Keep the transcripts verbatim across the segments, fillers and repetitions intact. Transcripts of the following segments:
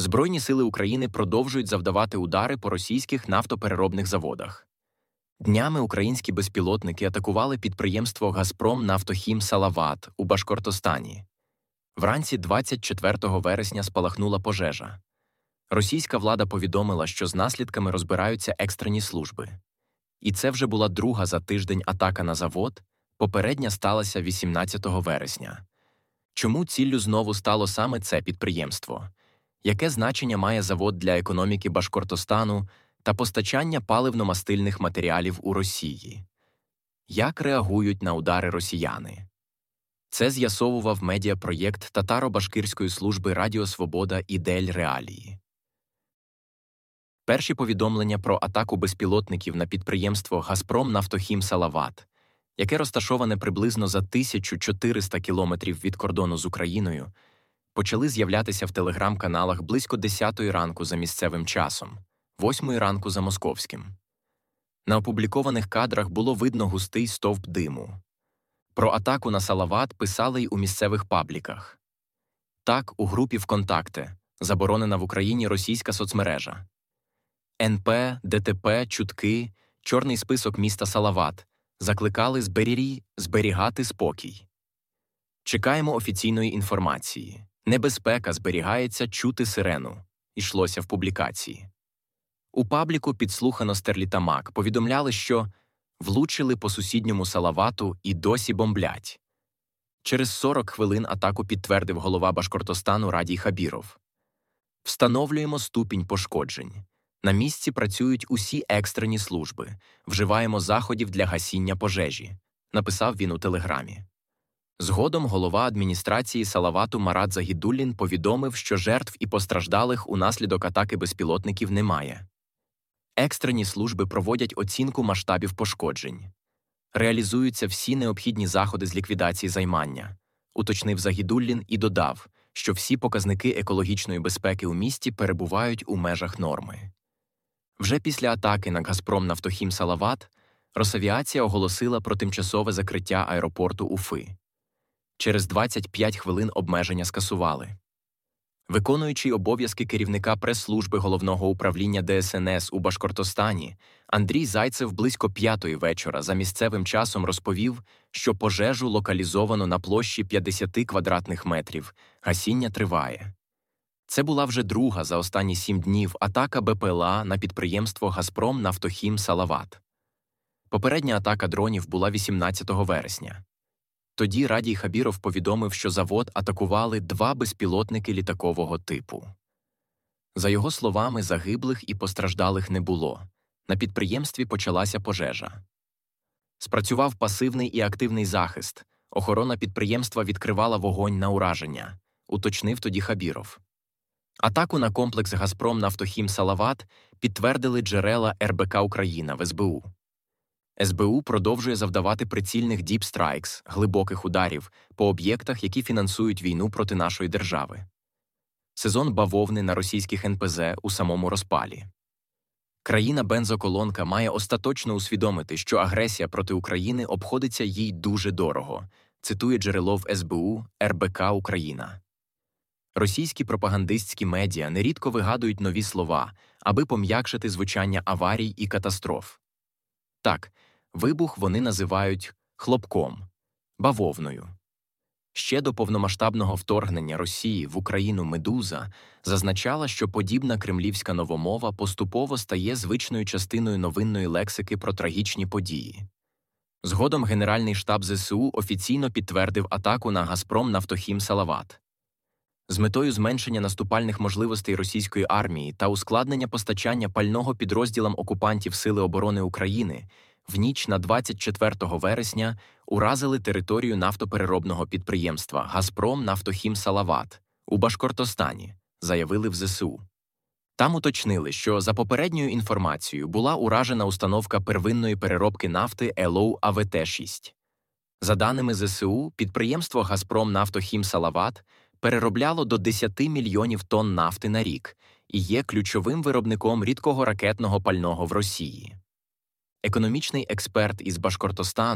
Збройні сили України продовжують завдавати удари по російських нафтопереробних заводах. Днями українські безпілотники атакували підприємство «Газпром Нафтохім Салават» у Башкортостані. Вранці двадцять четвертого вересня спалахнула пожежа. Російська влада повідомила, що з наслідками розбираються екстрені служби. І це вже була друга за тиждень атака на завод, попередня сталася вісімнадцятого вересня. Чому ціллю знову стало саме це підприємство? Яке значення має завод для економіки Башкортостану та постачання паливно-мастильних матеріалів у Росії? Як реагують на удари росіяни? Це з'ясовував медіапроєкт татаро-башкирської служби Радіо Свобода «Ідель Реалії». Перші повідомлення про атаку безпілотників на підприємство «Газпром Нафтохім Салават», яке розташоване приблизно за тисячу чотириста кілометрів від кордону з Україною, почали з'являтися в телеграм-каналах близько десятої ранку за місцевим часом, восьмої ранку за московським. На опублікованих кадрах було видно густий стовп диму. Про атаку на Салават писали й у місцевих пабліках. Так, у групі ВКонтакте, заборонена в Україні російська соцмережа. ен пе, де те пе, чутки, чорний список міста Салават закликали зберірі зберігати спокій. Чекаємо офіційної інформації. Небезпека зберігається, чути сирену, йшлося в публікації. У пабліку «Підслухано Стерлітамак» повідомляли, що влучили по сусідньому Салавату і досі бомблять. Через сорок хвилин атаку підтвердив голова Башкортостану Радій Хабіров. Встановлюємо ступінь пошкоджень. На місці працюють усі екстрені служби. Вживаємо заходів для гасіння пожежі, написав він у телеграмі. Згодом голова адміністрації Салавату Марат Загідуллін повідомив, що жертв і постраждалих унаслідок атаки безпілотників немає. Екстрені служби проводять оцінку масштабів пошкоджень. Реалізуються всі необхідні заходи з ліквідації займання, уточнив Загідуллін і додав, що всі показники екологічної безпеки у місті перебувають у межах норми. Вже після атаки на «Газпром Нафтохім Салават» Росавіація оголосила про тимчасове закриття аеропорту Уфи. Через двадцять п'ять хвилин обмеження скасували. Виконуючий обов'язки керівника прес-служби Головного управління де ес ен ес у Башкортостані Андрій Зайцев близько п'ятої вечора за місцевим часом розповів, що пожежу локалізовано на площі п'ятдесят квадратних метрів, гасіння триває. Це була вже друга за останні сім днів атака бе пе ел а на підприємство «Газпром Нафтохім Салават». Попередня атака дронів була вісімнадцятого вересня. Тоді Радій Хабіров повідомив, що завод атакували два безпілотники літакового типу. За його словами, загиблих і постраждалих не було. На підприємстві почалася пожежа. Спрацював пасивний і активний захист. Охорона підприємства відкривала вогонь на ураження, уточнив тоді Хабіров. Атаку на комплекс «Газпром Нафтохім Салават» підтвердили джерела ер бе ка Україна в ес бе у. ес бе у продовжує завдавати прицільних «Deep Strikes» – глибоких ударів по об'єктах, які фінансують війну проти нашої держави. Сезон бавовни на російських ен пе зет у самому розпалі. Країна-бензоколонка має остаточно усвідомити, що агресія проти України обходиться їй дуже дорого, цитує джерело в ес бе у ер бе ка Україна. Російські пропагандистські медіа нерідко вигадують нові слова, аби пом'якшити звучання аварій і катастроф. Так, вибух вони називають «хлопком», «бавовною». Ще до повномасштабного вторгнення Росії в Україну «Медуза» зазначала, що подібна кремлівська новомова поступово стає звичною частиною новинної лексики про трагічні події. Згодом Генеральний штаб зе ес у офіційно підтвердив атаку на «Газпром Нафтохім Салават». З метою зменшення наступальних можливостей російської армії та ускладнення постачання пального підрозділам окупантів Сили оборони України в ніч на двадцять четвертого вересня уразили територію нафтопереробного підприємства «Газпром Нафтохім Салават» у Башкортостані, заявили в зе ес у. Там уточнили, що за попередньою інформацією була уражена установка первинної переробки нафти ел о у а ве те шість. За даними зе ес у, підприємство «Газпром Нафтохім Салават» переробляло до десяти мільйонів тонн нафти на рік і є ключовим виробником рідкого ракетного пального в Росії. Економічний експерт із Башкортостану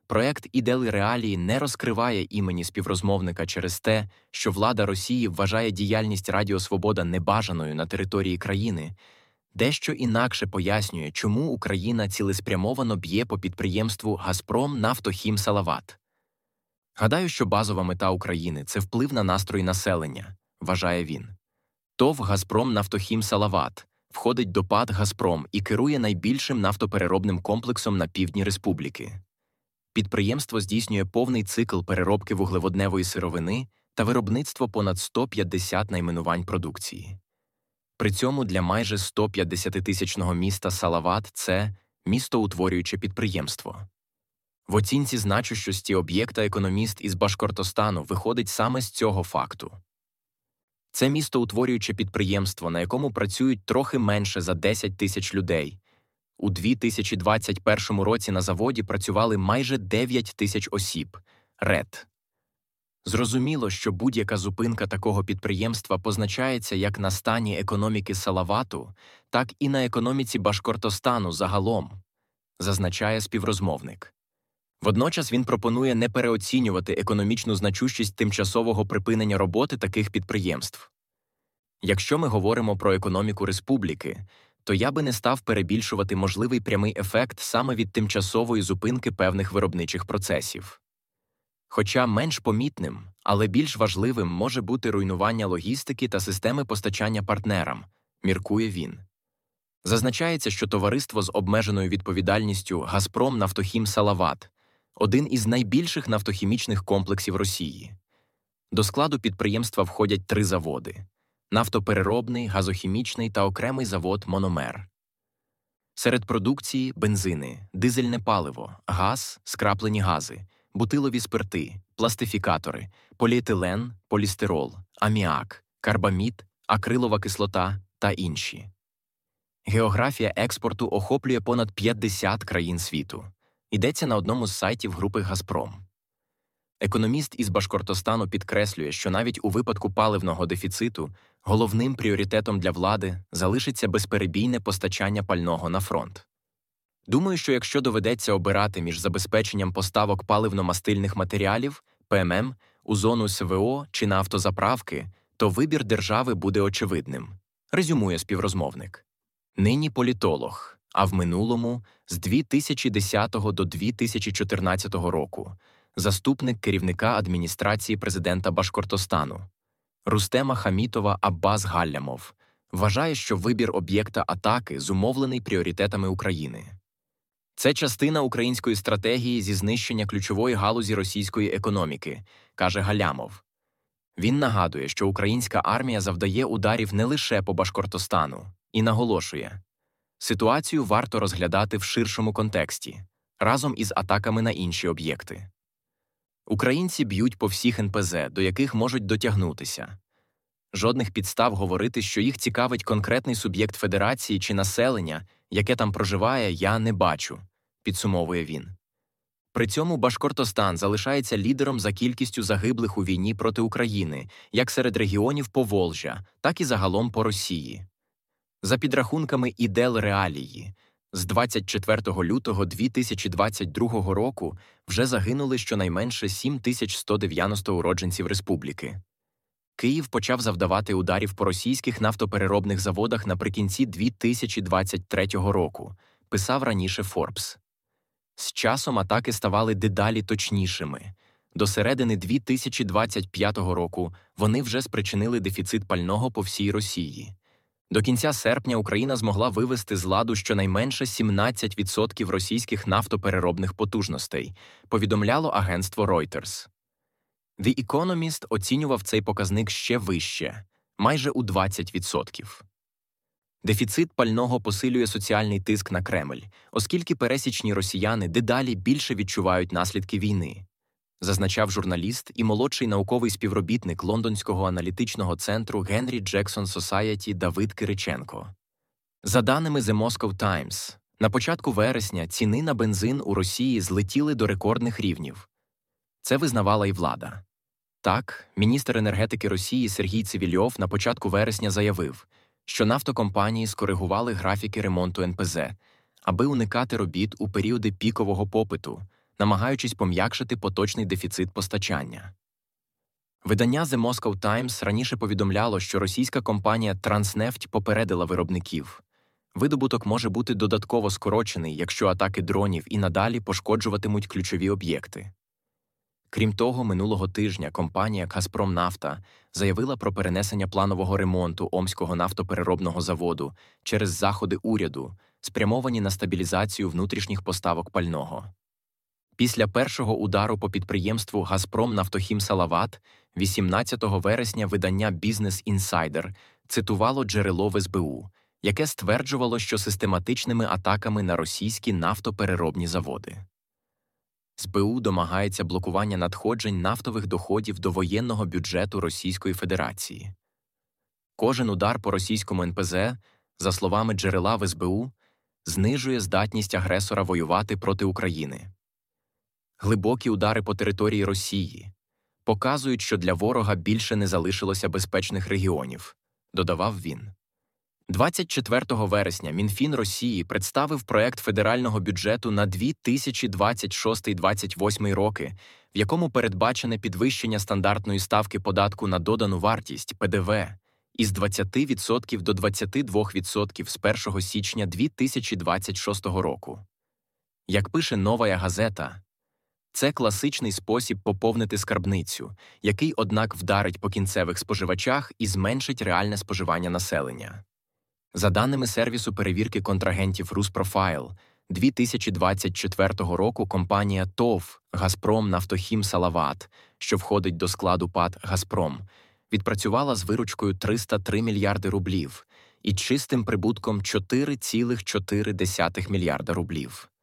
Проект «Ідели реалії» не розкриває імені співрозмовника через те, що влада Росії вважає діяльність Радіо Свобода небажаною на території країни, дещо інакше пояснює, чому Україна цілеспрямовано б'є по підприємству «Газпром Нафтохім Салават». Гадаю, що базова мета України – це вплив на настрої населення, вважає він. ТОВ «Газпром Нафтохім Салават» входить до ПАТ «Газпром» і керує найбільшим нафтопереробним комплексом на півдні республіки. Підприємство здійснює повний цикл переробки вуглеводневої сировини та виробництво понад сто п'ятдесят найменувань продукції. При цьому для майже сто п'ятдесятитисячного міста Салават це містоутворююче підприємство. В оцінці значущості об'єкта економіст із Башкортостану виходить саме з цього факту. Це містоутворююче підприємство, на якому працюють трохи менше за десять тисяч людей. У дві тисячі двадцять першому році на заводі працювали майже дев'ять тисяч осіб. РЕД. Зрозуміло, що будь-яка зупинка такого підприємства позначається як на стані економіки Салавату, так і на економіці Башкортостану загалом, зазначає співрозмовник. Водночас він пропонує не переоцінювати економічну значущість тимчасового припинення роботи таких підприємств. Якщо ми говоримо про економіку республіки, то я би не став перебільшувати можливий прямий ефект саме від тимчасової зупинки певних виробничих процесів. Хоча менш помітним, але більш важливим може бути руйнування логістики та системи постачання партнерам, міркує він. Зазначається, що товариство з обмеженою відповідальністю «Газпром Нафтохім Салават» – один із найбільших нафтохімічних комплексів Росії. До складу підприємства входять три заводи – нафтопереробний, газохімічний та окремий завод «Мономер». Серед продукції – бензини, дизельне паливо, газ, скраплені гази, бутилові спирти, пластифікатори, поліетилен, полістирол, аміак, карбамід, акрилова кислота та інші. Географія експорту охоплює понад п'ятдесят країн світу. Йдеться на одному з сайтів групи «Газпром». Економіст із Башкортостану підкреслює, що навіть у випадку паливного дефіциту головним пріоритетом для влади залишиться безперебійне постачання пального на фронт. Думаю, що якщо доведеться обирати між забезпеченням поставок паливно-мастильних матеріалів, Пе Ем Ем, у зону С В О чи на автозаправки, то вибір держави буде очевидним, резюмує співрозмовник. Нині політолог, а в минулому – з дві тисячі десятого до дві тисячі чотирнадцятого року – заступник керівника адміністрації президента Башкортостану. Рустема Хамітова Аббас Галлямов вважає, що вибір об'єкта атаки зумовлений пріоритетами України. Це частина української стратегії зі знищення ключової галузі російської економіки, каже Галлямов. Він нагадує, що українська армія завдає ударів не лише по Башкортостану, і наголошує, ситуацію варто розглядати в ширшому контексті, разом із атаками на інші об'єкти. Українці б'ють по всіх Ен Пе Зе, до яких можуть дотягнутися. Жодних підстав говорити, що їх цікавить конкретний суб'єкт федерації чи населення, яке там проживає, я не бачу, підсумовує він. При цьому Башкортостан залишається лідером за кількістю загиблих у війні проти України, як серед регіонів Поволжя, так і загалом по Росії. За підрахунками «Ідел реалії», з двадцять четвертого лютого дві тисячі двадцять другого року вже загинули щонайменше сім тисяч сто дев'яносто уродженців республіки. Київ почав завдавати ударів по російських нафтопереробних заводах наприкінці дві тисячі двадцять третього року, писав раніше Форбс. З часом атаки ставали дедалі точнішими. До середини дві тисячі двадцять п'ятого року вони вже спричинили дефіцит пального по всій Росії. До кінця серпня Україна змогла вивести з ладу щонайменше сімнадцять відсотків російських нафтопереробних потужностей, повідомляло агентство Reuters. The Economist оцінював цей показник ще вище – майже у двадцять відсотків. Дефіцит пального посилює соціальний тиск на Кремль, оскільки пересічні росіяни дедалі більше відчувають наслідки війни, зазначав журналіст і молодший науковий співробітник Лондонського аналітичного центру Генрі Джексон Сосаєті Давид Кириченко. За даними The Moscow Times, на початку вересня ціни на бензин у Росії злетіли до рекордних рівнів. Це визнавала і влада. Так, міністр енергетики Росії Сергій Цивільов на початку вересня заявив, що нафтокомпанії скоригували графіки ремонту Ен Пе Зе, аби уникати робіт у періоди пікового попиту, намагаючись пом'якшити поточний дефіцит постачання. Видання The Moscow Times раніше повідомляло, що російська компанія Transneft попередила виробників. Видобуток може бути додатково скорочений, якщо атаки дронів і надалі пошкоджуватимуть ключові об'єкти. Крім того, минулого тижня компанія «Газпромнафта» заявила про перенесення планового ремонту Омського нафтопереробного заводу через заходи уряду, спрямовані на стабілізацію внутрішніх поставок пального. Після першого удару по підприємству «Газпромнафтохім-Салават» вісімнадцятого вересня видання Business Insider цитувало джерело в ес бе у, яке стверджувало, що систематичними атаками на російські нафтопереробні заводи. ес бе у домагається блокування надходжень нафтових доходів до воєнного бюджету Російської Федерації. Кожен удар по російському ен пе зет, за словами джерела в ес бе у, знижує здатність агресора воювати проти України. Глибокі удари по території Росії показують, що для ворога більше не залишилося безпечних регіонів, додавав він. двадцять четвертого вересня Мінфін Росії представив проект федерального бюджету на дві тисячі двадцять шостий - двадцять восьмий роки, в якому передбачене підвищення стандартної ставки податку на додану вартість – пе де ве із двадцяти відсотків до двадцяти двох відсотків з першого січня дві тисячі двадцять шостого року. Як пише «Новая газета», це класичний спосіб поповнити скарбницю, який, однак, вдарить по кінцевих споживачах і зменшить реальне споживання населення. За даними сервісу перевірки контрагентів «Руспрофайл», дві тисячі двадцять четвертого року компанія ТОВ «Газпромнафтохім-Салават», що входить до складу ПАТ «Газпром», відпрацювала з виручкою триста три мільярди рублів і чистим прибутком чотири цілих чотири десятих мільярда рублів.